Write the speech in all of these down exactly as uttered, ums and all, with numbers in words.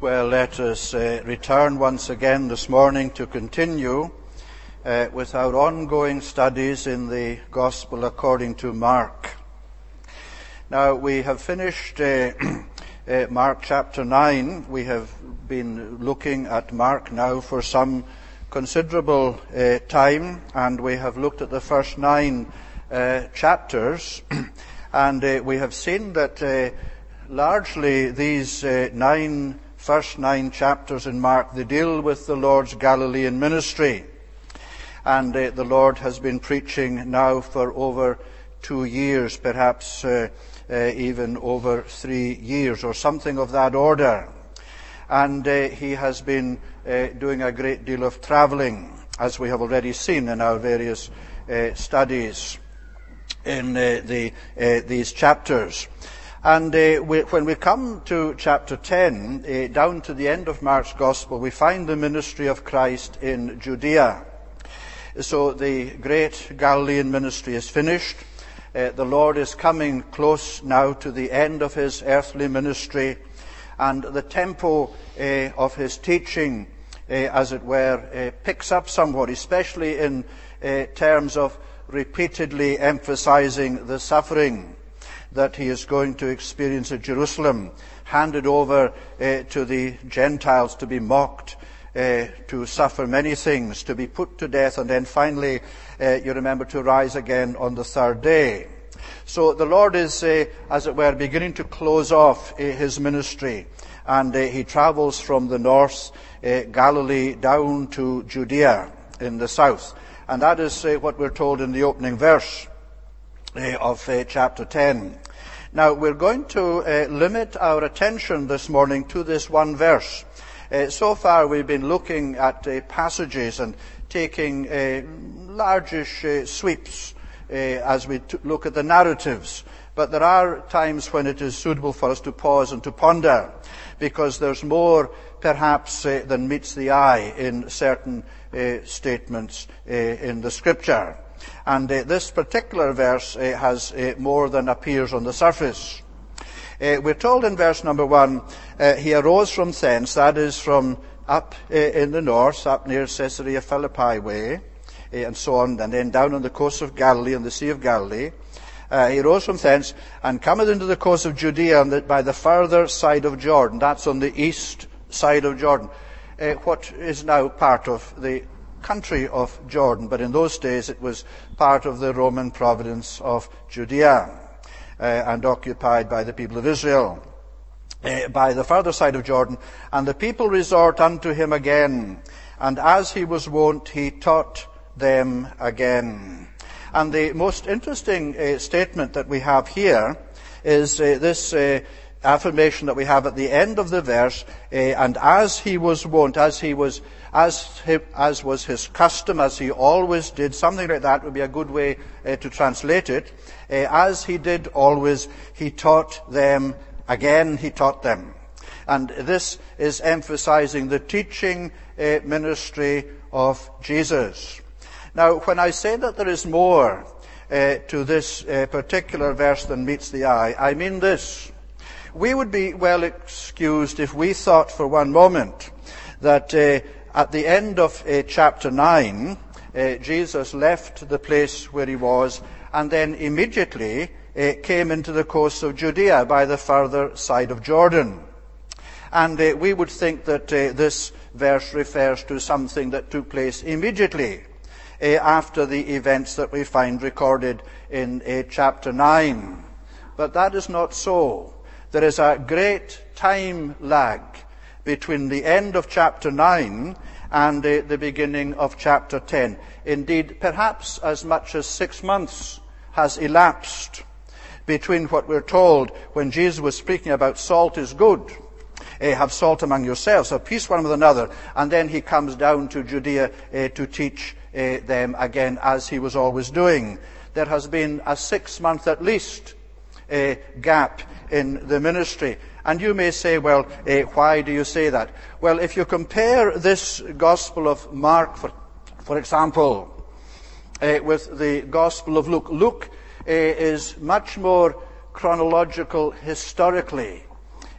Well, let us uh, return once again this morning to continue uh, with our ongoing studies in the Gospel according to Mark. Now, we have finished uh, uh, Mark chapter nine. We have been looking at Mark now for some considerable uh, time, and we have looked at the first nine uh, chapters, and uh, we have seen that uh, largely these uh, nine first nine chapters in Mark, they deal with the Lord's Galilean ministry. And uh, the Lord has been preaching now for over two years, perhaps uh, uh, even over three years, or something of that order. And uh, he has been uh, doing a great deal of traveling, as we have already seen in our various uh, studies in uh, the uh, these chapters. And uh, we, when we come to chapter ten, uh, down to the end of Mark's Gospel, we find the ministry of Christ in Judea. So the great Galilean ministry is finished. Uh, the Lord is coming close now to the end of his earthly ministry, and the tempo uh, of his teaching, uh, as it were, uh, picks up somewhat, especially in uh, terms of repeatedly emphasizing the suffering that he is going to experience at Jerusalem, handed over uh, to the Gentiles to be mocked, uh, to suffer many things, to be put to death, and then finally, uh, you remember, to rise again on the third day. So the Lord is, uh, as it were, beginning to close off uh, his ministry, and uh, he travels from the north, uh, Galilee, down to Judea in the south. And that is uh, what we're told in the opening verse Uh, of uh, chapter ten. Now, we're going to uh, limit our attention this morning to this one verse. Uh, so far, we've been looking at uh, passages and taking uh, largish uh, sweeps uh, as we t- look at the narratives. But there are times when it is suitable for us to pause and to ponder, because there's more, perhaps, uh, than meets the eye in certain uh, statements uh, in the Scripture. And uh, this particular verse uh, has uh, more than appears on the surface. Uh, we're told in verse number one, uh, he arose from thence, that is from up uh, in the north, up near Caesarea Philippi way, uh, and so on, and then down on the coast of Galilee, on the Sea of Galilee. Uh, he rose from thence, and cometh into the coast of Judea on the, by the further side of Jordan. That's on the east side of Jordan, uh, what is now part of the country of Jordan, but in those days it was part of the Roman province of Judea, uh, and occupied by the people of Israel, uh, by the further side of Jordan. And the people resort unto him again, and as he was wont, he taught them again. And the most interesting uh, statement that we have here is uh, this uh, affirmation that we have at the end of the verse, uh, and as he was wont, as he was, as he, as was his custom, as he always did, something like that would be a good way uh, to translate it. Uh, as he did always, he taught them again, he taught them. And this is emphasizing the teaching uh, ministry of Jesus. Now, when I say that there is more uh, to this uh, particular verse than meets the eye, I mean this. We would be well excused if we thought for one moment that uh, at the end of uh, chapter nine, uh, Jesus left the place where he was and then immediately uh, came into the coast of Judea by the further side of Jordan. And uh, we would think that uh, this verse refers to something that took place immediately uh, after the events that we find recorded in uh, chapter nine. But that is not so. There is a great time lag between the end of chapter nine and uh, the beginning of chapter ten. Indeed, perhaps as much as six months has elapsed between what we're told when Jesus was speaking about salt is good, uh, have salt among yourselves, have peace one with another, and then he comes down to Judea uh, to teach uh, them again, as he was always doing. There has been a six month at least uh, gap in the ministry. And you may say, well, uh, why do you say that? Well, if you compare this Gospel of Mark, for, for example, uh, with the Gospel of Luke, Luke uh, is much more chronological historically.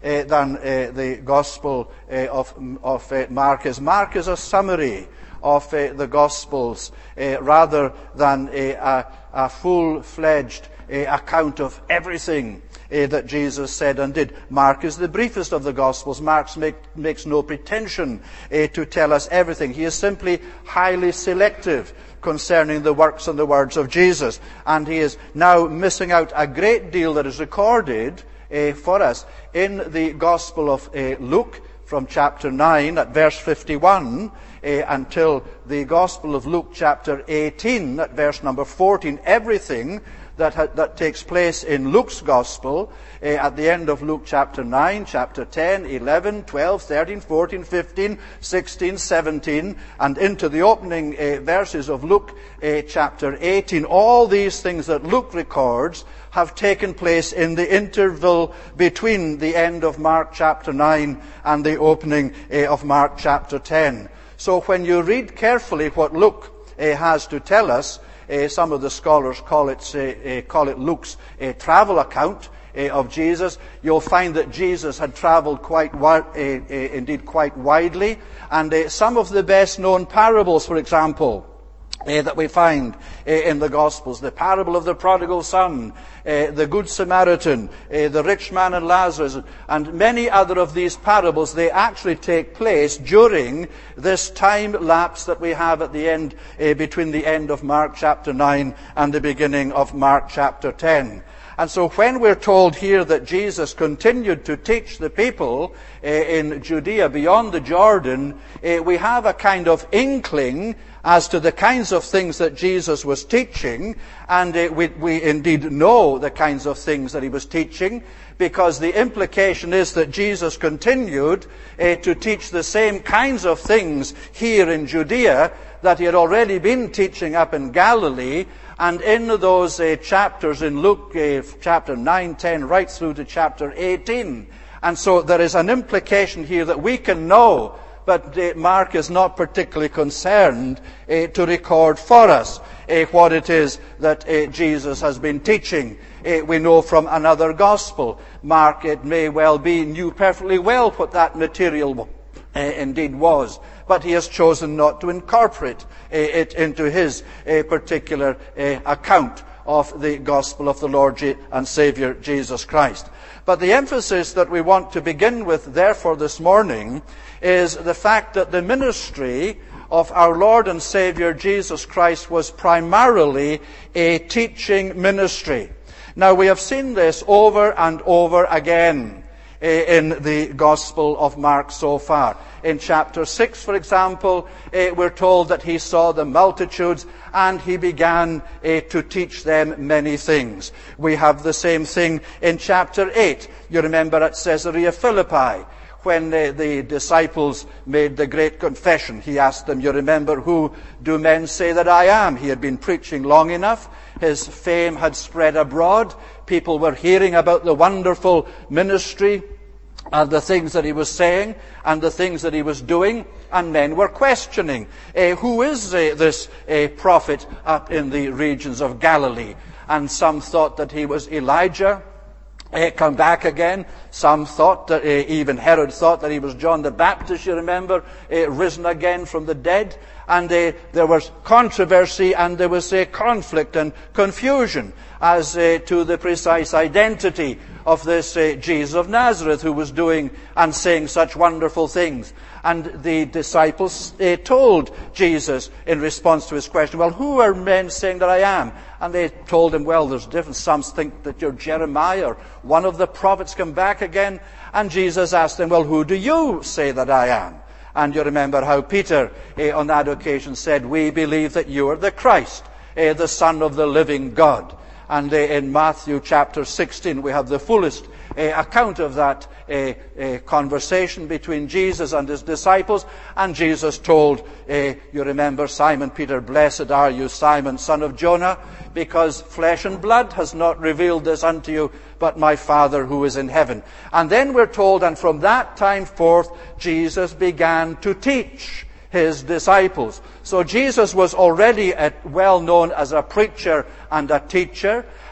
uh, than uh, the Gospel uh, of, of uh, Mark is. Mark is a summary of uh, the Gospels uh, rather than a, a, a full-fledged uh, account of everything uh, that Jesus said and did. Mark is the briefest of the Gospels. Mark make, makes no pretension uh, to tell us everything. He is simply highly selective concerning the works and the words of Jesus. And he is now missing out a great deal that is recorded uh, for us in the Gospel of uh, Luke from chapter nine at verse fifty-one uh, until the Gospel of Luke chapter eighteen at verse number fourteen. Everything that ha- that takes place in Luke's Gospel uh, at the end of Luke chapter nine, chapter ten, eleven, twelve, thirteen, fourteen, fifteen, sixteen, seventeen, and into the opening uh, verses of Luke uh, chapter eighteen. All these things that Luke records have taken place in the interval between the end of Mark chapter nine and the opening uh, of Mark chapter ten. So when you read carefully what Luke uh, has to tell us, Uh, some of the scholars call it, uh, uh, call it Luke's uh, travel account uh, of Jesus. You'll find that Jesus had traveled quite wi- uh, uh, indeed quite widely. And uh, some of the best known parables, for example, Uh, that we find uh, in the Gospels, the parable of the prodigal son, uh, the Good Samaritan, uh, the rich man and Lazarus, and many other of these parables, they actually take place during this time lapse that we have at the end, uh, between the end of Mark chapter nine and the beginning of Mark chapter ten. And so when we're told here that Jesus continued to teach the people uh, in Judea beyond the Jordan, uh, we have a kind of inkling as to the kinds of things that Jesus was teaching, and uh, we, we indeed know the kinds of things that he was teaching, because the implication is that Jesus continued uh, to teach the same kinds of things here in Judea that he had already been teaching up in Galilee. And in those uh, chapters in Luke uh, chapter nine, ten, right through to chapter eighteen. And so there is an implication here that we can know, but uh, Mark is not particularly concerned uh, to record for us uh, what it is that uh, Jesus has been teaching. Uh, we know from another gospel. Mark, it may well be, knew perfectly well what that material uh, indeed was, but he has chosen not to incorporate uh, it into his uh, particular uh, account of the gospel of the Lord Je- and Savior Jesus Christ. But the emphasis that we want to begin with, therefore, this morning is the fact that the ministry of our Lord and Savior Jesus Christ was primarily a teaching ministry. Now, we have seen this over and over again in the Gospel of Mark so far. In chapter six, for example, we're told that he saw the multitudes and he began to teach them many things. We have the same thing in chapter eight. You remember at Caesarea Philippi, when the, the disciples made the great confession, he asked them, you remember, who do men say that I am? He had been preaching long enough. His fame had spread abroad. People were hearing about the wonderful ministry and the things that he was saying and the things that he was doing, and men were questioning, uh, who is uh, this uh, prophet up in the regions of Galilee? And some thought that he was Elijah, uh, come back again. Some thought that, uh, even Herod thought that he was John the Baptist, you remember, uh, risen again from the dead. And uh, there was controversy and there was uh, conflict and confusion as uh, to the precise identity of this uh, Jesus of Nazareth who was doing and saying such wonderful things. And the disciples uh, told Jesus in response to his question, well, who are men saying that I am? And they told him, well, there's different. Some think that you're Jeremiah or one of the prophets come back again. And Jesus asked them, well, who do you say that I am? And you remember how Peter uh, on that occasion said, we believe that you are the Christ, uh, the Son of the living God. And uh, in Matthew chapter sixteen, we have the fullest uh, account of that uh, uh, conversation between Jesus and his disciples. And Jesus told, uh, you remember, Simon Peter, blessed are you, Simon, son of Jonah, because flesh and blood has not revealed this unto you, but my Father who is in heaven. And then we're told, and from that time forth, Jesus began to teach his disciples. So Jesus was already a, well known as a preacher and a teacher,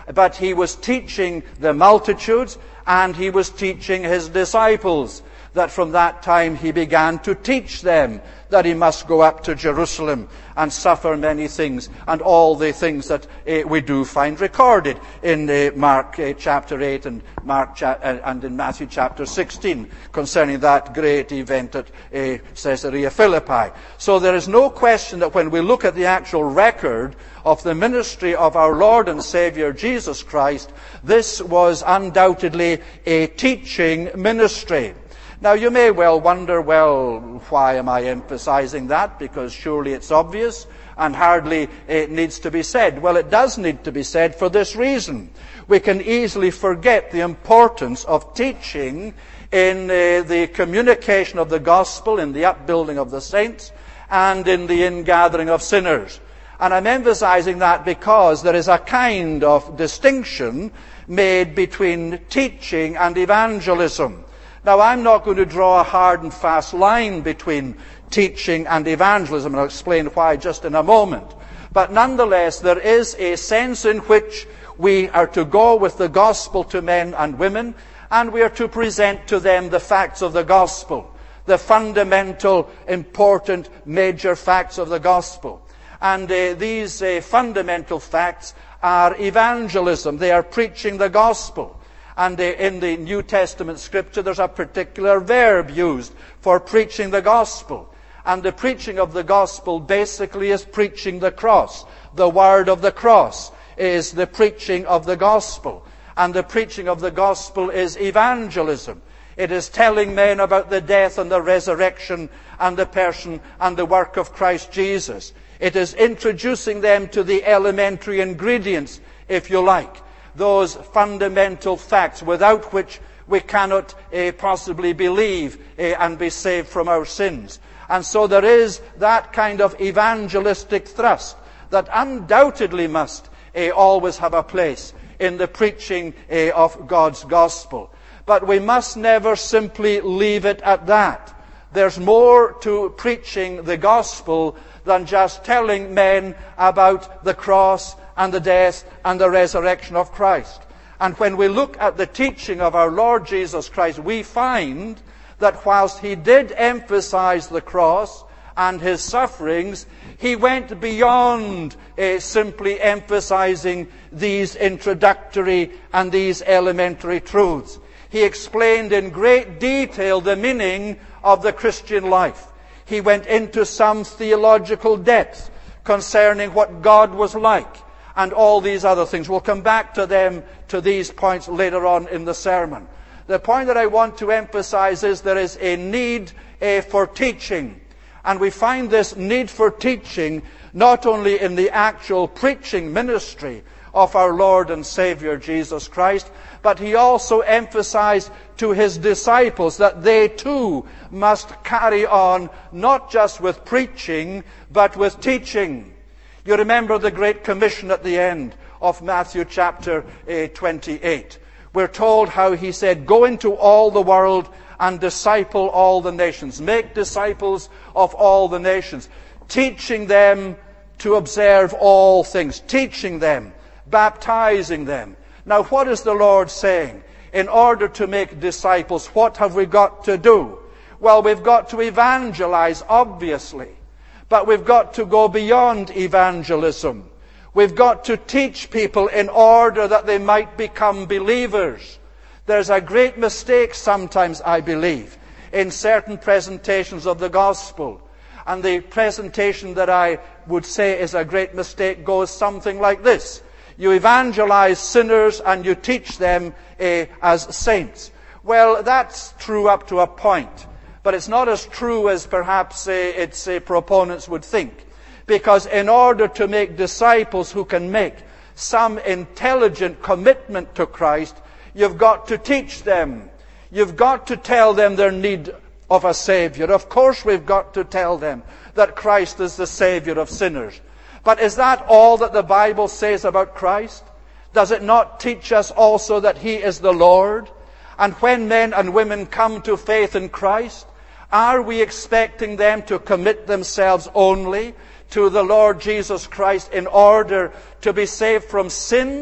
but he was teaching the multitudes, and he was teaching his disciples, that from that time he began to teach them that he must go up to Jerusalem and suffer many things, and all the things that uh, we do find recorded in uh, Mark uh, chapter eight and Mark cha- uh, and in Matthew chapter sixteen concerning that great event at uh, Caesarea Philippi. So there is no question that when we look at the actual record of the ministry of our Lord and Savior Jesus Christ, this was undoubtedly a teaching ministry. Now, you may well wonder, well, why am I emphasizing that? Because surely it's obvious and hardly it needs to be said. Well, it does need to be said for this reason. We can easily forget the importance of teaching in uh, the communication of the gospel, in the upbuilding of the saints, and in the ingathering of sinners. And I'm emphasizing that because there is a kind of distinction made between teaching and evangelism. Now, I'm not going to draw a hard and fast line between teaching and evangelism, and I'll explain why just in a moment. But nonetheless, there is a sense in which we are to go with the gospel to men and women, and we are to present to them the facts of the gospel, the fundamental, important, major facts of the gospel. And uh, these uh, fundamental facts are evangelism. They are preaching the gospel. And in the New Testament scripture, there's a particular verb used for preaching the gospel. And the preaching of the gospel basically is preaching the cross. The word of the cross is the preaching of the gospel. And the preaching of the gospel is evangelism. It is telling men about the death and the resurrection and the person and the work of Christ Jesus. It is introducing them to the elementary ingredients, if you like, those fundamental facts without which we cannot uh, possibly believe uh, and be saved from our sins. And so there is that kind of evangelistic thrust that undoubtedly must uh, always have a place in the preaching uh, of God's gospel. But we must never simply leave it at that. There's more to preaching the gospel than just telling men about the cross and the death and the resurrection of Christ. And when we look at the teaching of our Lord Jesus Christ, we find that whilst he did emphasize the cross and his sufferings, he went beyond uh, simply emphasizing these introductory and these elementary truths. He explained in great detail the meaning of the Christian life. He went into some theological depth concerning what God was like, and all these other things. We'll come back to them, to these points later on in the sermon. The point that I want to emphasize is there is a need uh, for teaching. And we find this need for teaching not only in the actual preaching ministry of our Lord and Savior Jesus Christ, but he also emphasized to his disciples that they too must carry on not just with preaching, but with teaching. You remember the Great Commission at the end of Matthew chapter uh, twenty-eight. We're told how he said, "Go into all the world and disciple all the nations." Make disciples of all the nations, teaching them to observe all things, teaching them, baptizing them. Now, what is the Lord saying? In order to make disciples, what have we got to do? Well, we've got to evangelize, obviously. But we've got to go beyond evangelism. We've got to teach people in order that they might become believers. There's a great mistake sometimes, I believe, in certain presentations of the gospel. And the presentation that I would say is a great mistake goes something like this. You evangelize sinners and you teach them uh, as saints. Well, that's true up to a point. But it's not as true as perhaps uh, its uh, proponents would think. Because in order to make disciples who can make some intelligent commitment to Christ, you've got to teach them. You've got to tell them their need of a Savior. Of course we've got to tell them that Christ is the Savior of sinners. But is that all that the Bible says about Christ? Does it not teach us also that he is the Lord? And when men and women come to faith in Christ, are we expecting them to commit themselves only to the Lord Jesus Christ in order to be saved from sins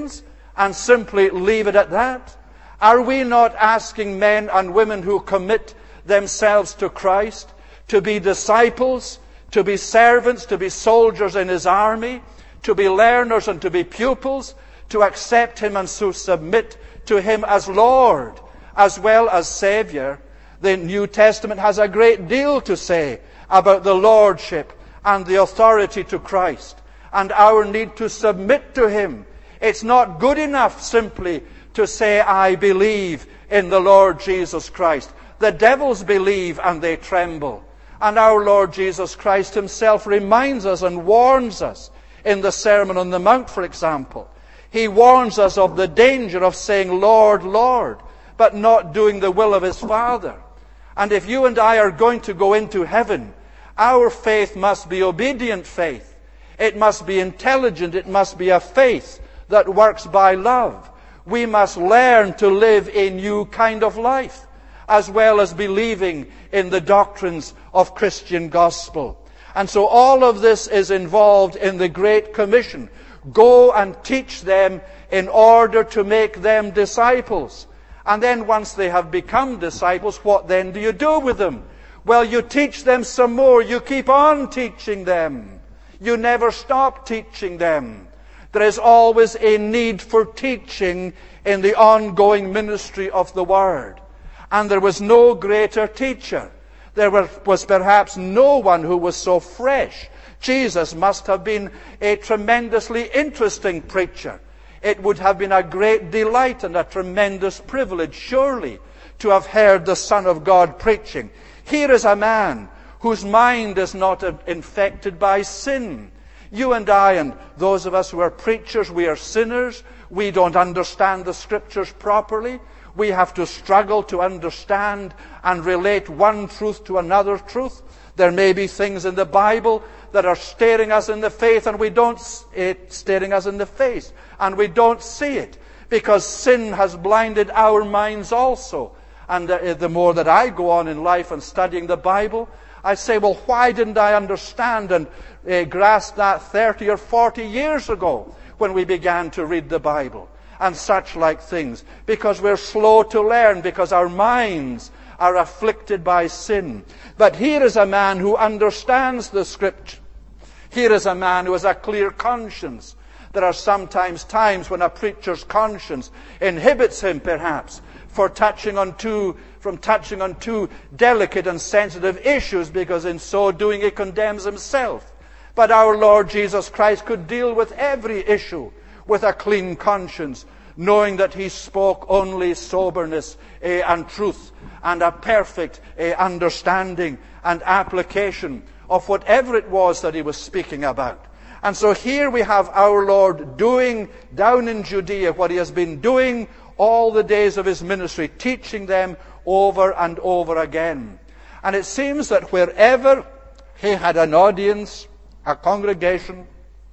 and simply leave it at that? Are we not asking men and women who commit themselves to Christ to be disciples, to be servants, to be soldiers in His army, to be learners and to be pupils, to accept Him and to submit to Him as Lord as well as Savior? The New Testament has a great deal to say about the lordship and the authority to Christ and our need to submit to Him. It's not good enough simply to say, I believe in the Lord Jesus Christ. The devils believe and they tremble. And our Lord Jesus Christ Himself reminds us and warns us in the Sermon on the Mount, for example. He warns us of the danger of saying, Lord, Lord, but not doing the will of His Father. And if you and I are going to go into heaven, our faith must be obedient faith. It must be intelligent. It must be a faith that works by love. We must learn to live a new kind of life, as well as believing in the doctrines of Christian gospel. And so all of this is involved in the Great Commission. Go and teach them in order to make them disciples. And then once they have become disciples, what then do you do with them? Well, you teach them some more. You keep on teaching them. You never stop teaching them. There is always a need for teaching in the ongoing ministry of the Word. And there was no greater teacher. There was perhaps no one who was so fresh. Jesus must have been a tremendously interesting preacher. It would have been a great delight and a tremendous privilege, surely, to have heard the Son of God preaching. Here is a man whose mind is not infected by sin. You and I and those of us who are preachers, we are sinners. We don't understand the Scriptures properly. We have to struggle to understand and relate one truth to another truth. There may be things in the Bible that are staring us in the face and we don't it staring us in the face and we don't see it because sin has blinded our minds also. And uh, the more that I go on in life and studying the Bible, I say, well, why didn't I understand and uh, grasp that thirty or forty years ago when we began to read the Bible and such like things? Because we're slow to learn, because our minds are afflicted by sin. But here is a man who understands the Scripture. Here is a man who has a clear conscience. There are sometimes times when a preacher's conscience inhibits him, perhaps, for touching on too, from touching on too delicate and sensitive issues, because in so doing he condemns himself. But our Lord Jesus Christ could deal with every issue with a clean conscience, knowing that He spoke only soberness eh, and truth and a perfect eh, understanding and application of whatever it was that He was speaking about. And so here we have our Lord doing down in Judea what He has been doing all the days of His ministry, teaching them over and over again. And it seems that wherever He had an audience, a congregation,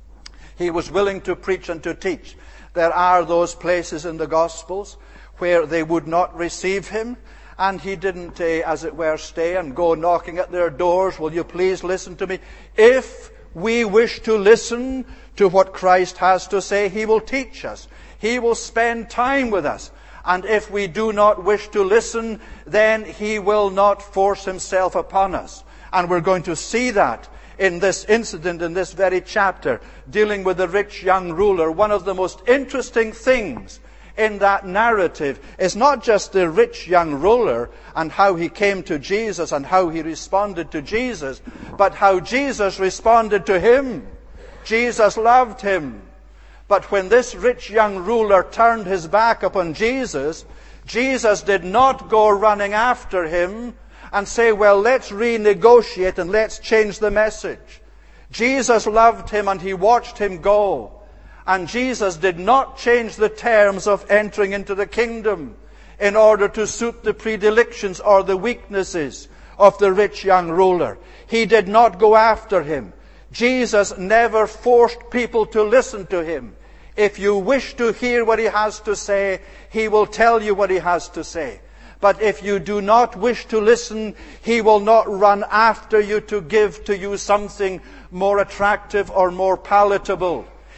He was willing to preach and to teach. There are those places in the Gospels where they would not receive Him, and He didn't, uh, as it were, stay and go knocking at their doors. Will you please listen to me? If we wish to listen to what Christ has to say, He will teach us. He will spend time with us. And if we do not wish to listen, then He will not force Himself upon us. And we're going to see that in this incident, in this very chapter, dealing with the rich young ruler. One of the most interesting things in that narrative is not just the rich young ruler and how he came to Jesus and how he responded to Jesus, but how Jesus responded to him. Jesus loved him. But when this rich young ruler turned his back upon Jesus, Jesus did not go running after him and say, well, let's renegotiate and let's change the message. Jesus loved him and He watched him go. And Jesus did not change the terms of entering into the kingdom in order to suit the predilections or the weaknesses of the rich young ruler. He did not go after him. Jesus never forced people to listen to Him. If you wish to hear what He has to say, He will tell you what He has to say. But if you do not wish to listen, He will not run after you to give to you something more attractive or more palatable.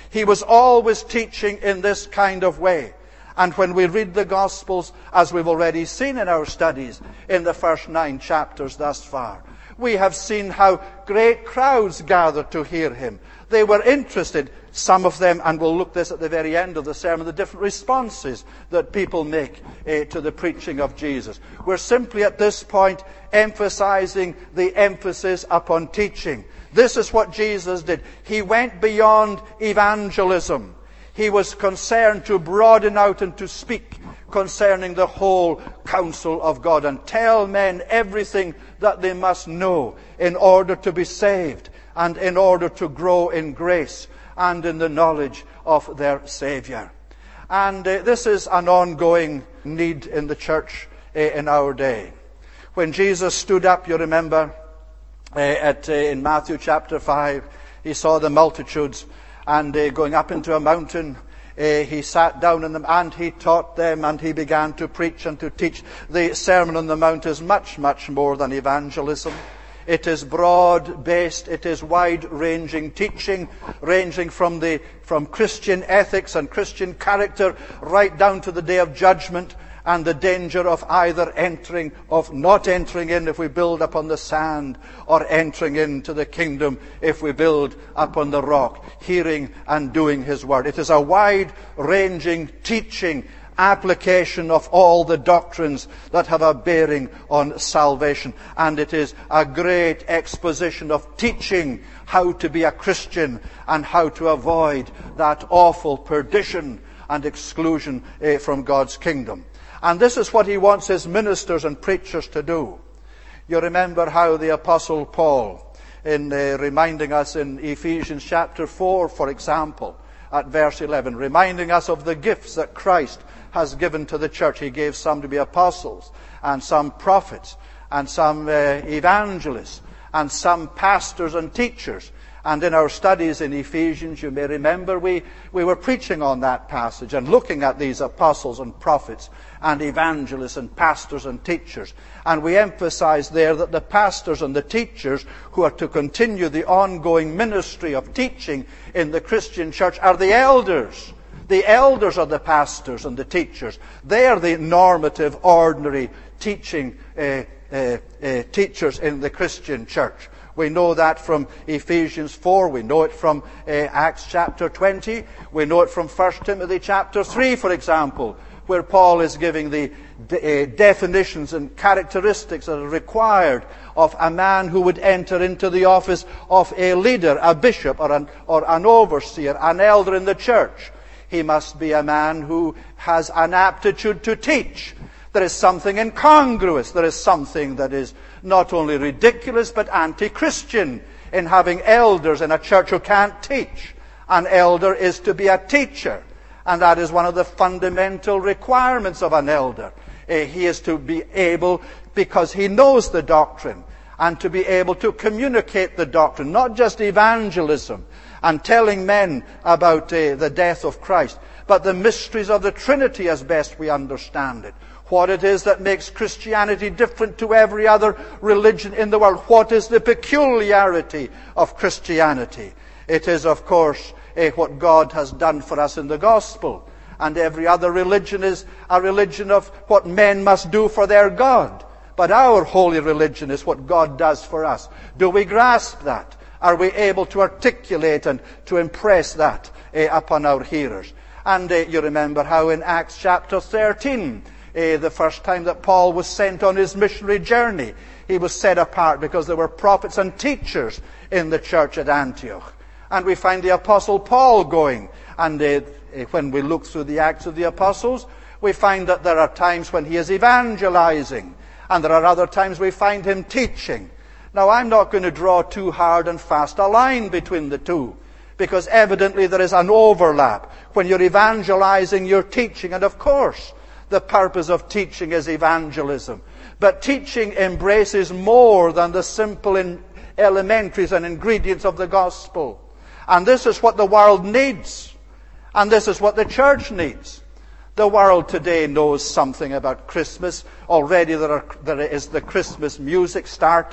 He was always teaching in this kind of way. And when we read the Gospels, as we've already seen in our studies in the first nine chapters thus far, we have seen how great crowds gathered to hear him. They were interested, some of them, and we'll look this at the very end of the sermon, the different responses that people make uh, to the preaching of Jesus. We're simply at this point emphasizing the emphasis upon teaching. This is what Jesus did. He went beyond evangelism. He was concerned to broaden out and to speak concerning the whole counsel of God and tell men everything that they must know in order to be saved and in order to grow in grace and in the knowledge of their Savior. And uh, this is an ongoing need in the church uh, in our day. When Jesus stood up, you remember, uh, at uh, in Matthew chapter five, he saw the multitudes, and uh, going up into a mountain, uh, he sat down in them and he taught them, and he began to preach and to teach. The Sermon on the Mount is much, much more than evangelism. It is broad-based, it is wide-ranging teaching, ranging from the from Christian ethics and Christian character right down to the day of judgment and the danger of either entering, of not entering in if we build upon the sand, or entering into the kingdom if we build upon the rock, hearing and doing his word. It is a wide-ranging teaching application of all the doctrines that have a bearing on salvation. And it is a great exposition of teaching how to be a Christian and how to avoid that awful perdition and exclusion eh, from God's kingdom. And this is what he wants his ministers and preachers to do. You remember how the Apostle Paul, in uh, reminding us in Ephesians chapter four, for example, at verse eleven, reminding us of the gifts that Christ has given to the church. He gave some to be apostles, and some prophets, and some uh, evangelists, and some pastors and teachers. And in our studies in Ephesians, you may remember, we, we were preaching on that passage and looking at these apostles and prophets and evangelists and pastors and teachers. And we emphasized there that the pastors and the teachers who are to continue the ongoing ministry of teaching in the Christian church are the elders. The elders are the pastors and the teachers. They are the normative, ordinary teaching uh, uh, uh, teachers in the Christian church. We know that from Ephesians four. We know it from uh, Acts chapter twenty. We know it from First Timothy chapter three, for example, where Paul is giving the de- uh, definitions and characteristics that are required of a man who would enter into the office of a leader, a bishop, or an, or an overseer, an elder in the church. He must be a man who has an aptitude to teach. There is something incongruous. There is something that is not only ridiculous but anti-Christian in having elders in a church who can't teach. An elder is to be a teacher, and that is one of the fundamental requirements of an elder. Uh, he is to be able, because he knows the doctrine, and to be able to communicate the doctrine, not just evangelism and telling men about uh, the death of Christ, but the mysteries of the Trinity as best we understand it. What it is that makes Christianity different to every other religion in the world. What is the peculiarity of Christianity? It is, of course, eh, what God has done for us in the gospel. And every other religion is a religion of what men must do for their God. But our holy religion is what God does for us. Do we grasp that? Are we able to articulate and to impress that eh, upon our hearers? And eh, you remember how in Acts chapter thirteen, Uh, the first time that Paul was sent on his missionary journey, he was set apart because there were prophets and teachers in the church at Antioch. And we find the Apostle Paul going. And uh, when we look through the Acts of the Apostles, we find that there are times when he is evangelizing, and there are other times we find him teaching. Now, I'm not going to draw too hard and fast a line between the two, because evidently there is an overlap. When you're evangelizing, you're teaching, and of course, the purpose of teaching is evangelism. But teaching embraces more than the simple in elementaries and ingredients of the gospel. And this is what the world needs. And this is what the church needs. The world today knows something about Christmas. Already there, are, there is the Christmas music starting.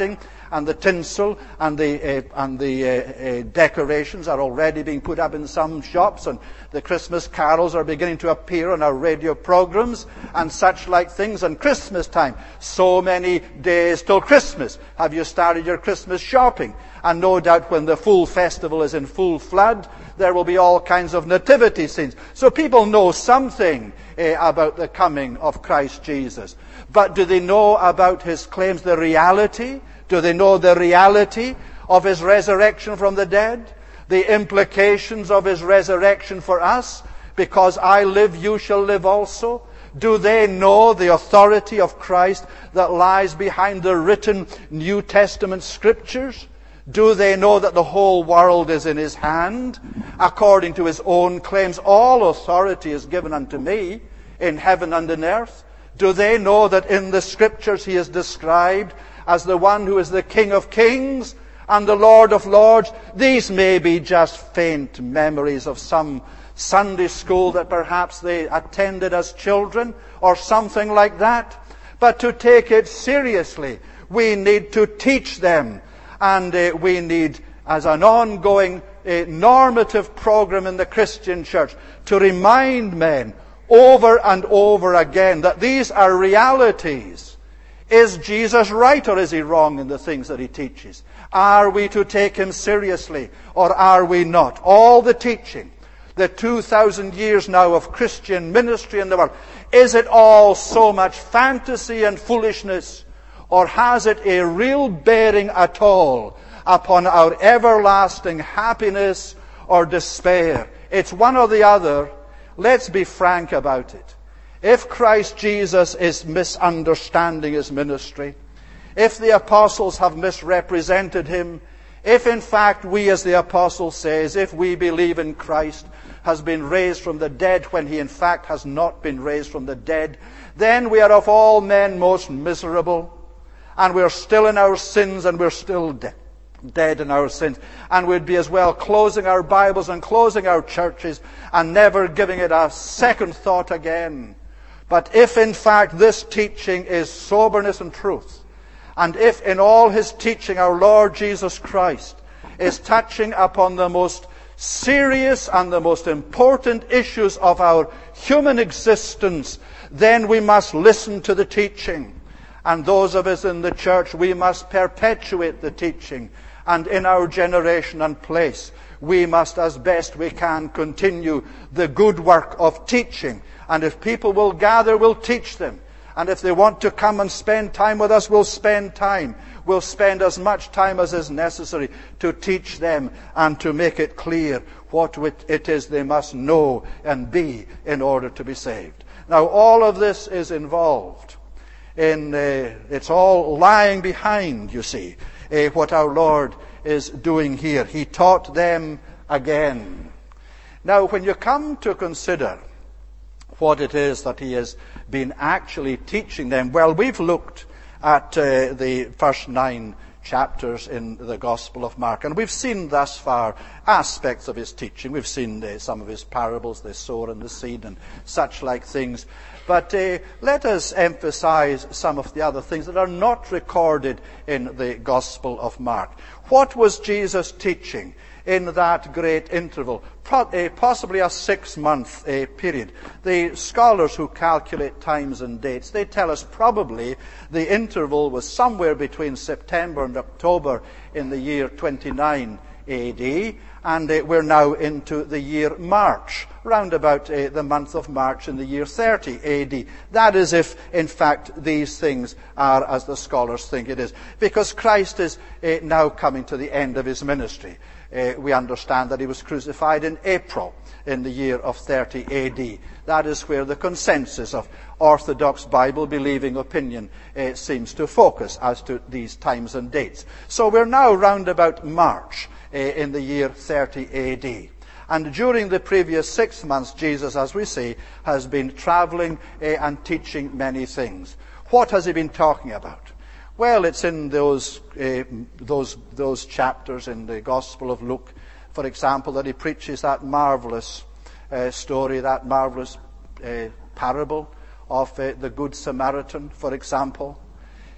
and the tinsel and the, uh, and the uh, uh, decorations are already being put up in some shops, and the Christmas carols are beginning to appear on our radio programs and such like things. And Christmas time, so many days till Christmas. Have you started your Christmas shopping? And no doubt when the full festival is in full flood, there will be all kinds of nativity scenes. So people know something uh, about the coming of Christ Jesus. But do they know about his claims, the reality? Do they know the reality of his resurrection from the dead? The implications of his resurrection for us? Because I live, you shall live also. Do they know the authority of Christ that lies behind the written New Testament scriptures? Do they know that the whole world is in his hand? According to his own claims, all authority is given unto me in heaven and in earth. Do they know that in the scriptures he is described as the one who is the King of kings and the Lord of lords? These may be just faint memories of some Sunday school that perhaps they attended as children or something like that. But to take it seriously, we need to teach them. And uh, we need, as an ongoing uh, normative program in the Christian church, to remind men over and over again that these are realities. Is Jesus right or is he wrong in the things that he teaches? Are we to take him seriously or are we not? All the teaching, the two thousand years now of Christian ministry in the world, is it all so much fantasy and foolishness? Or has it a real bearing at all upon our everlasting happiness or despair? It's one or the other. Let's be frank about it. If Christ Jesus is misunderstanding his ministry, if the apostles have misrepresented him, if in fact we, as the apostle says, if we believe in Christ, has been raised from the dead when he in fact has not been raised from the dead, then we are of all men most miserable. And we're still in our sins, and we're still de- dead in our sins. And we'd be as well closing our Bibles and closing our churches and never giving it a second thought again. But if in fact this teaching is soberness and truth, and if in all his teaching our Lord Jesus Christ is touching upon the most serious and the most important issues of our human existence, then we must listen to the teaching. And those of us in the church, we must perpetuate the teaching. And in our generation and place, we must, as best we can, continue the good work of teaching. And if people will gather, we'll teach them. And if they want to come and spend time with us, we'll spend time. We'll spend as much time as is necessary to teach them and to make it clear what it is they must know and be in order to be saved. Now, all of this is involved. In, uh, it's all lying behind, you see, uh, what our Lord is doing here. He taught them again. Now, when you come to consider what it is that he has been actually teaching them, well, we've looked at uh, the first nine chapters in the Gospel of Mark, and we've seen thus far aspects of his teaching. We've seen uh, some of his parables, the sower and the seed, and such like things. But uh, let us emphasize some of the other things that are not recorded in the Gospel of Mark. What was Jesus teaching in that great interval? Pro- uh, possibly a six-month uh, period. The scholars who calculate times and dates, they tell us probably the interval was somewhere between September and October in the year twenty-nine A D, and uh, we're now into the year March, round about uh, the month of March in the year thirty A D. That is if, in fact, these things are as the scholars think it is. Because Christ is uh, now coming to the end of his ministry. Uh, we understand that he was crucified in April in the year of thirty A D. That is where the consensus of Orthodox Bible-believing opinion uh, seems to focus as to these times and dates. So we're now round about March uh, in the year thirty A D. And during the previous six months, Jesus, as we say, has been traveling uh, and teaching many things. What has he been talking about? Well, it's in those uh, those those chapters in the Gospel of Luke, for example, that he preaches that marvelous uh, story, that marvelous uh, parable of uh, the Good Samaritan, for example.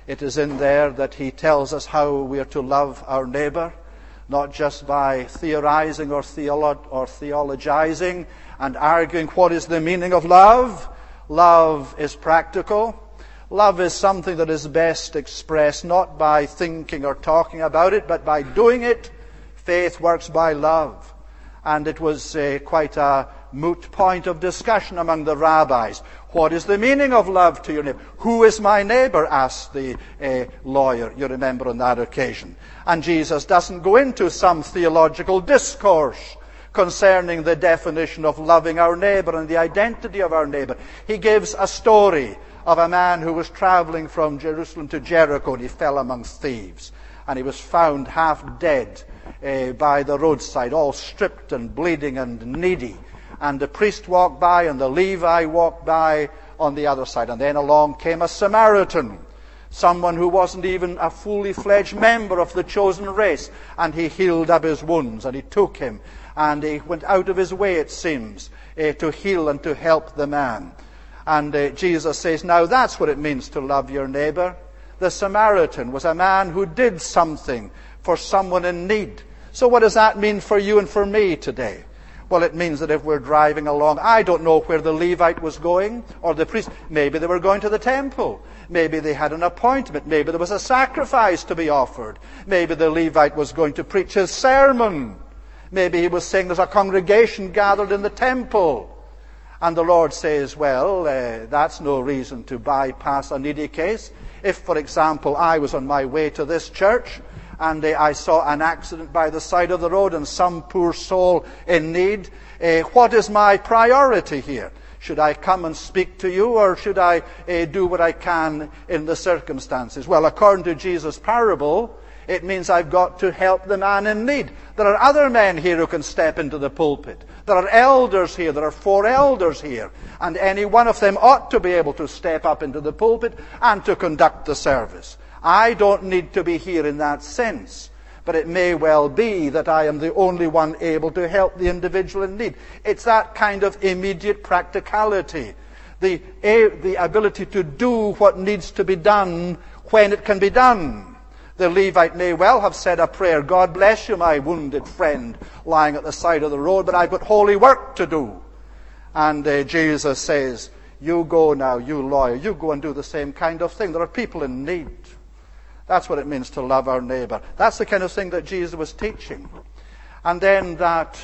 It is in there that he tells us how we are to love our neighbor, not just by theorizing or, theolo- or theologizing and arguing what is the meaning of love. Love is practical. Love is something that is best expressed not by thinking or talking about it, but by doing it. Faith works by love. And it was uh, quite a moot point of discussion among the rabbis. What is the meaning of love to your neighbor? Who is my neighbor? Asked the uh, lawyer, you remember, on that occasion. And Jesus doesn't go into some theological discourse concerning the definition of loving our neighbor and the identity of our neighbor. He gives a story of a man who was traveling from Jerusalem to Jericho, and he fell among thieves. And he was found half dead uh, by the roadside, all stripped and bleeding and needy. And the priest walked by, and the Levi walked by on the other side. And then along came a Samaritan, someone who wasn't even a fully fledged member of the chosen race. And he healed up his wounds, and he took him, and he went out of his way, it seems, uh, to heal and to help the man. And uh, Jesus says, now that's what it means to love your neighbor. The Samaritan was a man who did something for someone in need. So what does that mean for you and for me today? Well, it means that if we're driving along, I don't know where the Levite was going, or the priest. Maybe they were going to the temple. Maybe they had an appointment. Maybe there was a sacrifice to be offered. Maybe the Levite was going to preach his sermon. Maybe he was saying there's a congregation gathered in the temple. And the Lord says, well, uh, that's no reason to bypass a needy case. If, for example, I was on my way to this church, and uh, I saw an accident by the side of the road and some poor soul in need, uh, what is my priority here? Should I come and speak to you, or should I uh, do what I can in the circumstances? Well, according to Jesus' parable, it means I've got to help the man in need. There are other men here who can step into the pulpit. There are elders here. There are four elders here. And any one of them ought to be able to step up into the pulpit and to conduct the service. I don't need to be here in that sense. But it may well be that I am the only one able to help the individual in need. It's that kind of immediate practicality. The, the ability to do what needs to be done when it can be done. The Levite may well have said a prayer, God bless you, my wounded friend, lying at the side of the road, but I've got holy work to do. And uh, Jesus says, you go now, you lawyer, you go and do the same kind of thing. There are people in need. That's what it means to love our neighbor. That's the kind of thing that Jesus was teaching. And then that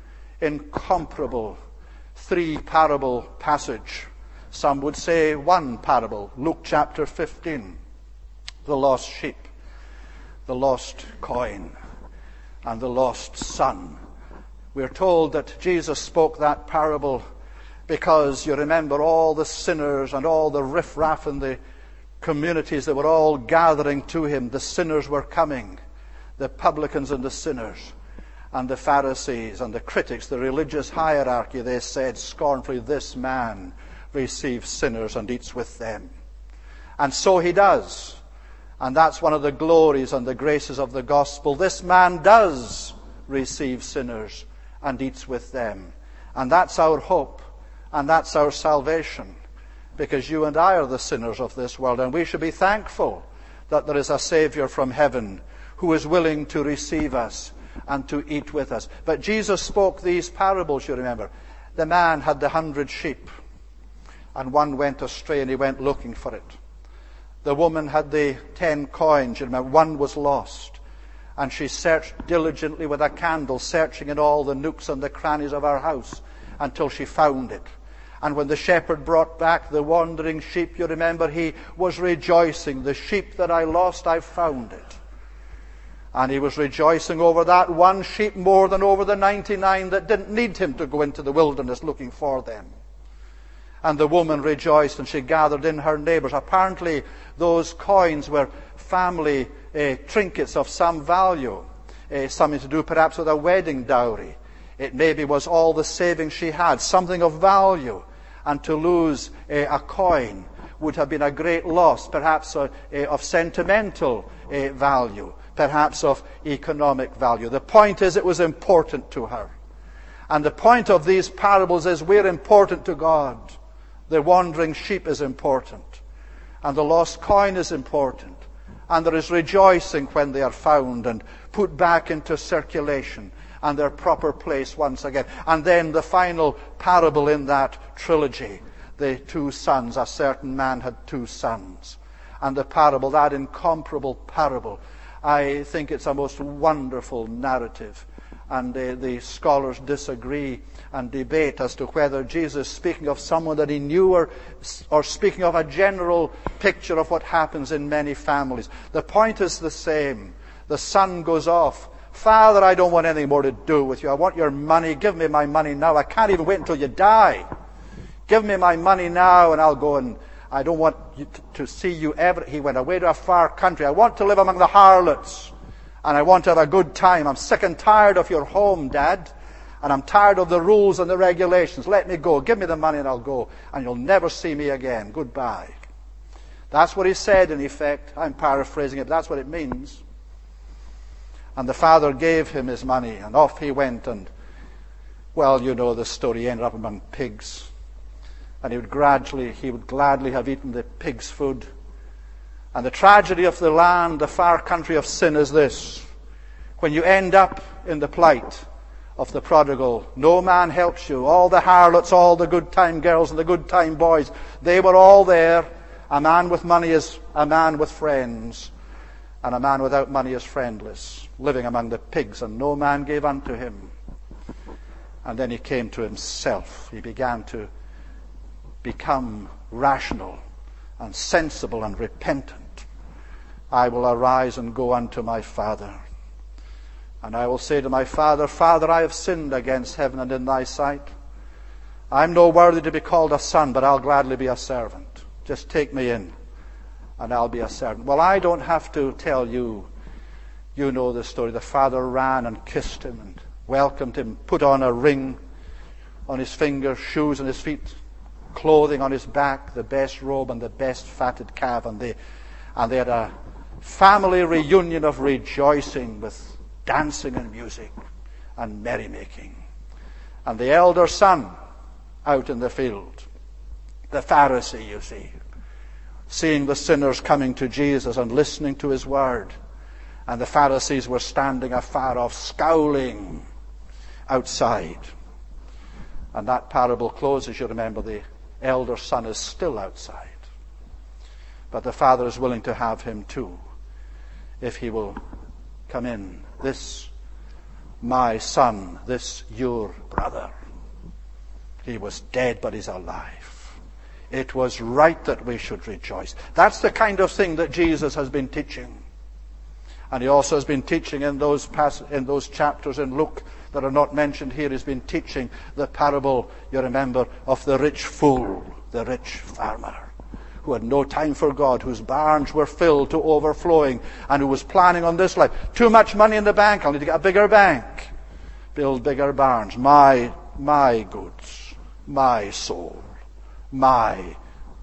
incomparable three parable passage. Some would say one parable, Luke chapter fifteen, the lost sheep, the lost coin, and the lost son. We're told that Jesus spoke that parable because you remember all the sinners and all the riffraff in the communities that were all gathering to him. The sinners were coming, the publicans and the sinners, and the Pharisees and the critics, the religious hierarchy. They said scornfully, this man receives sinners and eats with them. And so he does. And that's one of the glories and the graces of the gospel. This man does receive sinners and eats with them. And that's our hope. And that's our salvation. Because you and I are the sinners of this world. And we should be thankful that there is a Savior from heaven who is willing to receive us and to eat with us. But Jesus spoke these parables, you remember. The man had the hundred sheep. And one went astray and he went looking for it. The woman had the ten coins, you remember. One was lost. And she searched diligently with a candle, searching in all the nooks and the crannies of her house until she found it. And when the shepherd brought back the wandering sheep, you remember, he was rejoicing. The sheep that I lost, I found it. And he was rejoicing over that one sheep more than over the ninety-nine that didn't need him to go into the wilderness looking for them. And the woman rejoiced, and she gathered in her neighbors. Apparently, those coins were family uh, trinkets of some value, uh, something to do perhaps with a wedding dowry. It maybe was all the savings she had, something of value. And to lose uh, a coin would have been a great loss, perhaps uh, uh, of sentimental uh, value, perhaps of economic value. The point is, it was important to her. And the point of these parables is we're important to God. The wandering sheep is important. And the lost coin is important. And there is rejoicing when they are found and put back into circulation and their proper place once again. And then the final parable in that trilogy, the two sons. A certain man had two sons. And the parable, that incomparable parable, I think it's a most wonderful narrative. And uh, the scholars disagree and debate as to whether Jesus is speaking of someone that he knew or, or speaking of a general picture of what happens in many families. The point is the same. The son goes off. Father, I don't want anything more to do with you. I want your money. Give me my money now. I can't even wait until you die. Give me my money now and I'll go, and I don't want you to, to see you ever. He went away to a far country. I want to live among the harlots. And I want to have a good time. I'm sick and tired of your home, Dad. And I'm tired of the rules and the regulations. Let me go. Give me the money and I'll go. And you'll never see me again. Goodbye. That's what he said in effect. I'm paraphrasing it, but that's what it means. And the father gave him his money, and off he went. And, well, you know the story. He ended up among pigs. And he would gradually, he would gladly have eaten the pig's food. And the tragedy of the land, the far country of sin, is this. When you end up in the plight of the prodigal, no man helps you. All the harlots, all the good time girls and the good time boys, they were all there. A man with money is a man with friends, and a man without money is friendless, living among the pigs, and no man gave unto him. And then he came to himself. He began to become rational and sensible and repentant. I will arise and go unto my father. And I will say to my father, Father, I have sinned against heaven and in thy sight. I'm no worthy to be called a son, but I'll gladly be a servant. Just take me in, and I'll be a servant. Well, I don't have to tell you. You know the story. The father ran and kissed him and welcomed him, put on a ring on his finger, shoes on his feet, clothing on his back, the best robe and the best fatted calf. And they, and they had a family reunion of rejoicing with dancing and music and merrymaking. And the elder son out in the field, the Pharisee, you see, seeing the sinners coming to Jesus and listening to his word. And the Pharisees were standing afar off, scowling outside. And that parable closes, you remember, the elder son is still outside. But the father is willing to have him too, if he will come in. This, my son, this your brother. He was dead, but he's alive. It was right that we should rejoice. That's the kind of thing that Jesus has been teaching. And he also has been teaching in those pass- in those chapters in Luke that are not mentioned here. He's been teaching the parable, you remember, of the rich fool, the rich farmer, who had no time for God, whose barns were filled to overflowing, and who was planning on this life. Too much money in the bank, I'll need to get a bigger bank. Build bigger barns. My, my goods, my soul, my,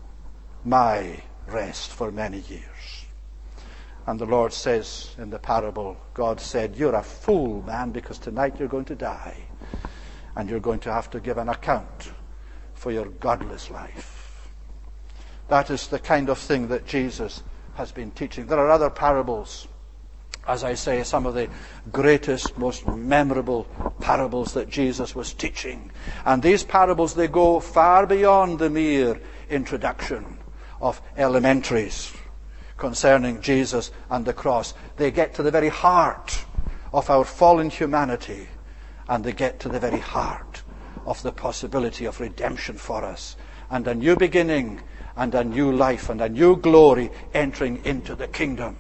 my rest for many years. And the Lord says in the parable, God said, you're a fool, man, because tonight you're going to die. And you're going to have to give an account for your godless life. That is the kind of thing that Jesus has been teaching. There are other parables. As I say, some of the greatest, most memorable parables that Jesus was teaching. And these parables, they go far beyond the mere introduction of elementaries concerning Jesus and the cross. They get to the very heart of our fallen humanity, and they get to the very heart of the possibility of redemption for us, and a new beginning, and a new life, and a new glory entering into the kingdom.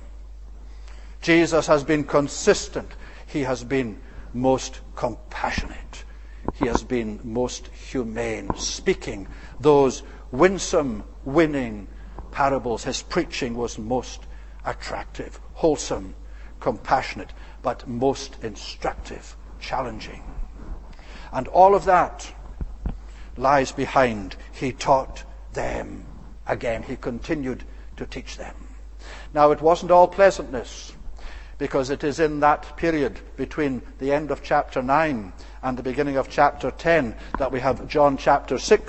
Jesus has been consistent. He has been most compassionate. He has been most humane, speaking those winsome, winning parables. His preaching was most attractive, wholesome, compassionate, but most instructive, challenging. And all of that lies behind. He taught them again. He continued to teach them. Now, it wasn't all pleasantness, because it is in that period between the end of chapter nine and the beginning of chapter ten that we have John chapter six.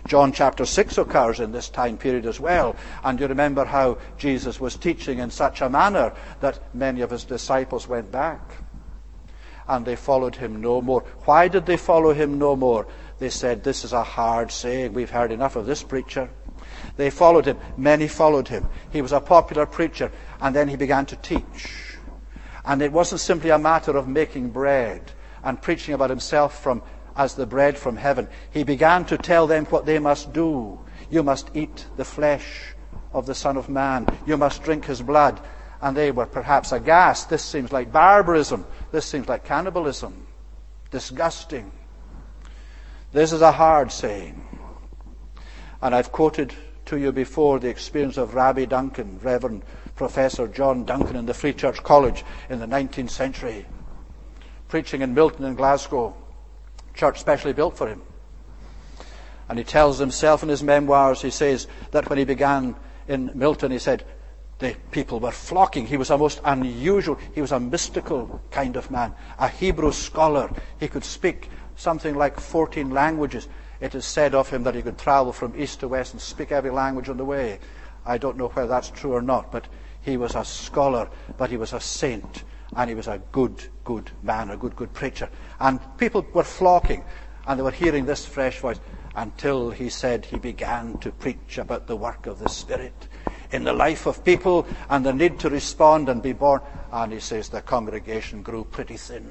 John chapter six occurs in this time period as well. And you remember how Jesus was teaching in such a manner that many of his disciples went back. And they followed him no more. Why did they follow him no more? They said, this is a hard saying. We've heard enough of this preacher. They followed him. Many followed him. He was a popular preacher. And then he began to teach. And it wasn't simply a matter of making bread and preaching about himself from as the bread from heaven. He began to tell them what they must do. You must eat the flesh of the Son of Man. You must drink his blood. And they were perhaps aghast. This seems like barbarism. This seems like cannibalism. Disgusting. This is a hard saying. And I've quoted to you before the experience of Rabbi Duncan, Reverend Professor John Duncan in the Free Church College in the nineteenth century, preaching in Milton and Glasgow, church specially built for him. And he tells himself in his memoirs, he says that when he began in Milton, he said, the people were flocking. He was a most unusual, he was a mystical kind of man, a Hebrew scholar. He could speak something like fourteen languages. It is said of him that he could travel from east to west and speak every language on the way. I don't know whether that's true or not, but he was a scholar, but he was a saint, and he was a good, good man, a good, good preacher. And people were flocking, and they were hearing this fresh voice, until he said he began to preach about the work of the Spirit in the life of people and the need to respond and be born. And he says the congregation grew pretty thin.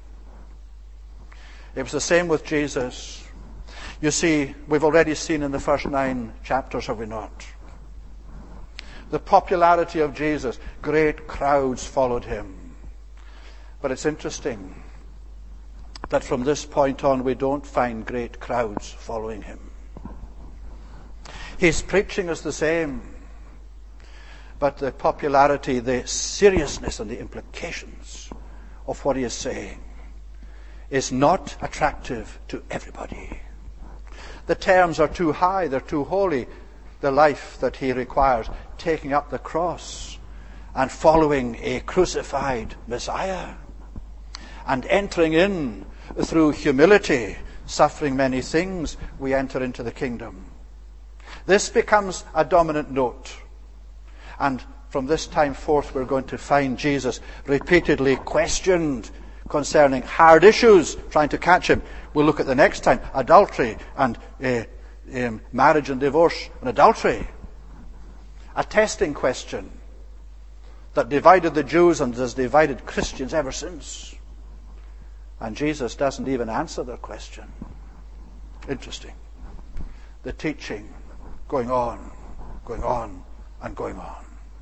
It was the same with Jesus. You see, we've already seen in the first nine chapters, have we not? The popularity of Jesus, great crowds followed him. But it's interesting that from this point on we don't find great crowds following him. His preaching is the same, but the popularity, the seriousness and the implications of what he is saying is not attractive to everybody. The terms are too high, they're too holy. The life that he requires, taking up the cross and following a crucified Messiah and entering in through humility, suffering many things, we enter into the kingdom. This becomes a dominant note. And from this time forth, we're going to find Jesus repeatedly questioned concerning hard issues, trying to catch him. We'll look at the next time, adultery and uh, um, marriage and divorce and adultery. A testing question that divided the Jews and has divided Christians ever since. And Jesus doesn't even answer their question. Interesting. The teaching going on, going on, and going on.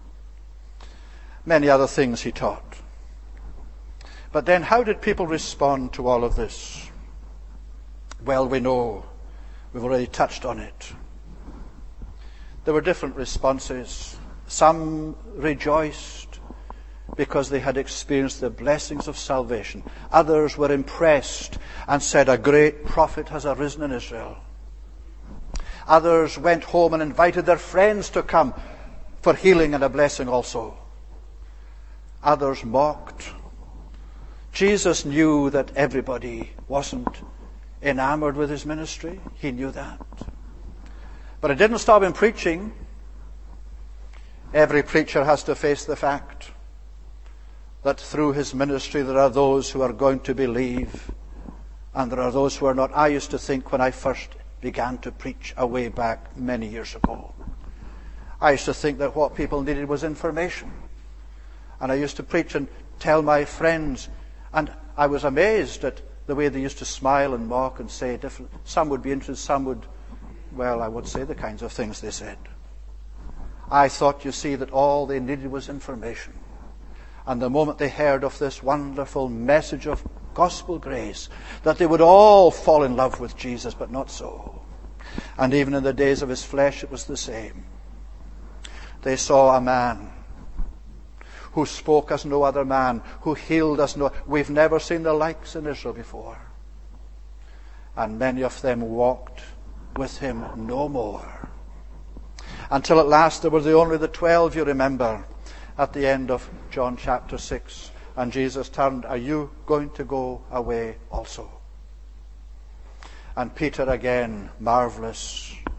Many other things he taught. But then how did people respond to all of this? Well, we know. We've already touched on it. There were different responses. Some rejoiced because they had experienced the blessings of salvation. Others were impressed and said, a great prophet has arisen in Israel. Others went home and invited their friends to come for healing and a blessing also. Others mocked. Jesus knew that everybody wasn't enamored with his ministry. He knew that. But it didn't stop him preaching. Every preacher has to face the fact that through his ministry there are those who are going to believe and there are those who are not. I used to think when I first began to preach a way back many years ago, I used to think that what people needed was information. And I used to preach and tell my friends, and I was amazed at the way they used to smile and mock and say different. Some would be interested, some would, well, I would say the kinds of things they said. I thought, you see, that all they needed was information. And the moment they heard of this wonderful message of gospel grace, that they would all fall in love with Jesus, but not so. And even in the days of his flesh, it was the same. They saw a man who spoke as no other man, who healed as no... We've never seen the likes in Israel before. And many of them walked with him no more. Until at last there were the only the twelve, you remember, at the end of John chapter six. And Jesus turned, are you going to go away also? And Peter again, marvelous,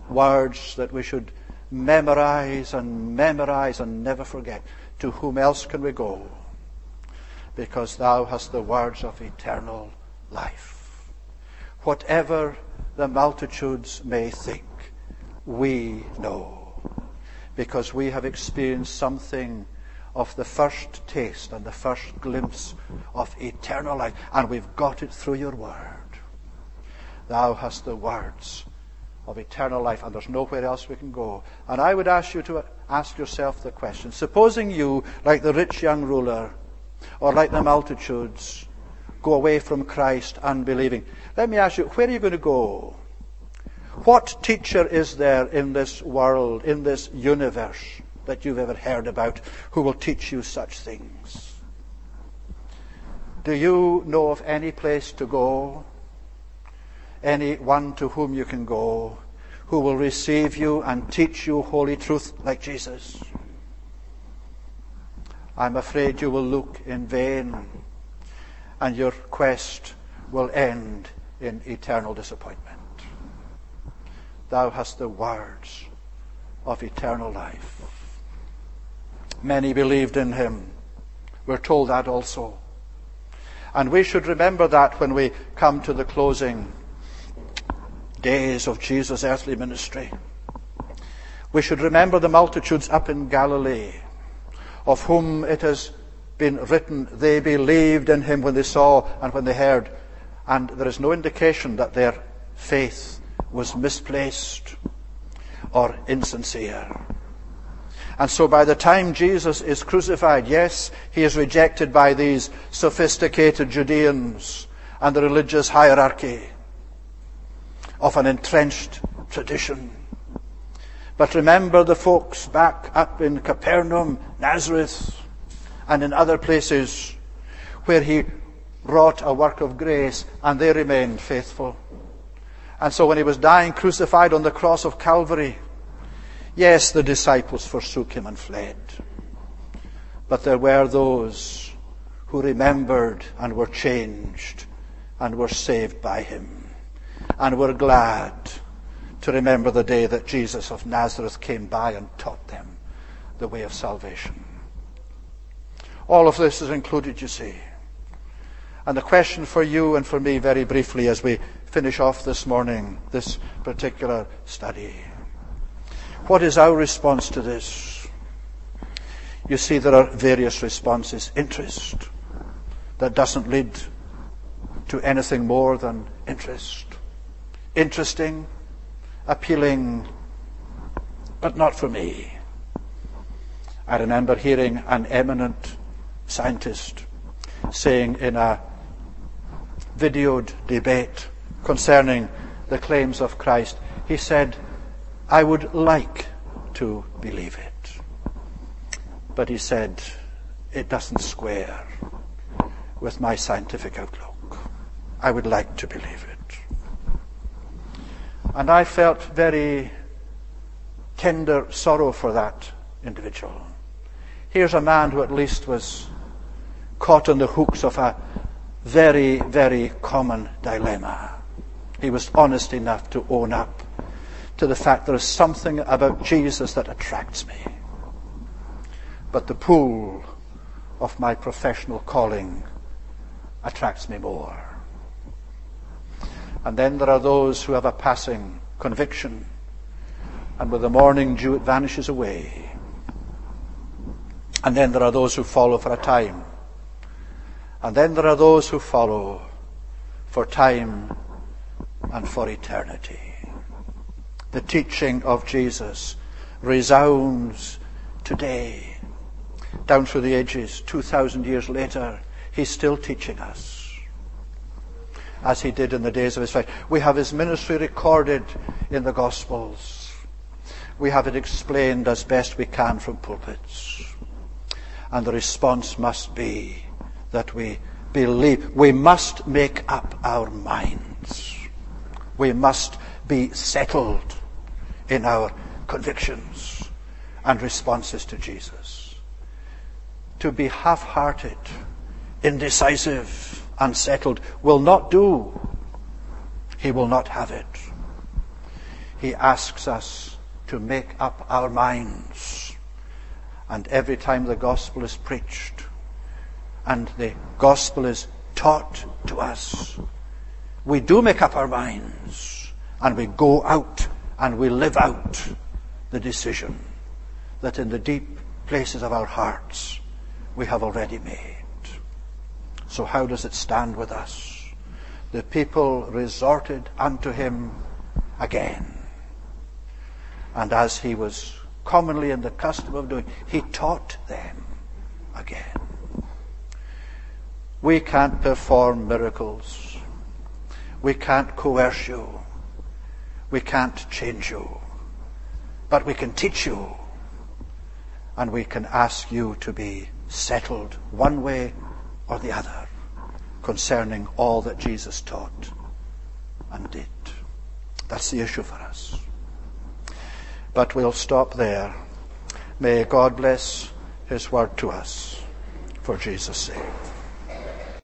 words that we should memorize and memorize and never forget. To whom else can we go? Because thou hast the words of eternal life. Whatever the multitudes may think, we know, because we have experienced something of the first taste and the first glimpse of eternal life, and we've got it through your word. Thou hast the words of eternal life, and there's nowhere else we can go. And I would ask you to ask yourself the question, supposing you, like the rich young ruler, or like the multitudes, go away from Christ unbelieving. Let me ask you, where are you going to go? What teacher is there in this world, in this universe, that you've ever heard about, who will teach you such things? Do you know of any place to go? Any one to whom you can go, who will receive you and teach you holy truth like Jesus? I'm afraid you will look in vain, and your quest will end in eternal disappointment. Thou hast the words of eternal life. Many believed in him. We're told that also. And we should remember that when we come to the closing days of Jesus' earthly ministry. We should remember the multitudes up in Galilee, of whom it has been written, they believed in him when they saw and when they heard. And there is no indication that their faith was misplaced or insincere. And so by the time Jesus is crucified, yes, he is rejected by these sophisticated Judeans and the religious hierarchy of an entrenched tradition. But remember the folks back up in Capernaum, Nazareth, and in other places where he wrought a work of grace, and they remained faithful. And so when he was dying crucified on the cross of Calvary, yes, the disciples forsook him and fled. But there were those who remembered and were changed and were saved by him, and were glad to remember the day that Jesus of Nazareth came by and taught them the way of salvation. All of this is included, you see. And the question for you and for me, very briefly, as we finish off this morning, this particular study. What is our response to this? You see, there are various responses. Interest. That doesn't lead to anything more than interest. Interesting, appealing, but not for me. I remember hearing an eminent scientist saying in a videoed debate concerning the claims of Christ, he said, I would like to believe it. But he said, it doesn't square with my scientific outlook. I would like to believe it. And I felt very tender sorrow for that individual. Here's a man who at least was caught on the hooks of a very, very common dilemma. He was honest enough to own up to the fact there is something about Jesus that attracts me. But the pool of my professional calling attracts me more. And then there are those who have a passing conviction, and with the morning dew it vanishes away. And then there are those who follow for a time. And then there are those who follow for time and for eternity. The teaching of Jesus resounds today. Down through the ages, two thousand years later, he's still teaching us, as he did in the days of his life. We have his ministry recorded in the Gospels. We have it explained as best we can from pulpits. And the response must be that we believe. We must make up our minds. We must be settled in our convictions and responses to Jesus. To be half-hearted, indecisive, unsettled will not do. He will not have it. he asks us to make up our minds. And every time the gospel is preached and the gospel is taught to us, we do make up our minds and we go out and we live out the decision that in the deep places of our hearts we have already made. So how does it stand with us? The people resorted unto him again. And as he was commonly in the custom of doing, he taught them again. We can't perform miracles. We can't coerce you. We can't change you. But we can teach you. And we can ask you to be settled one way or the other concerning all that Jesus taught and did. That's the issue for us. But we'll stop there. May God bless his word to us for Jesus' sake.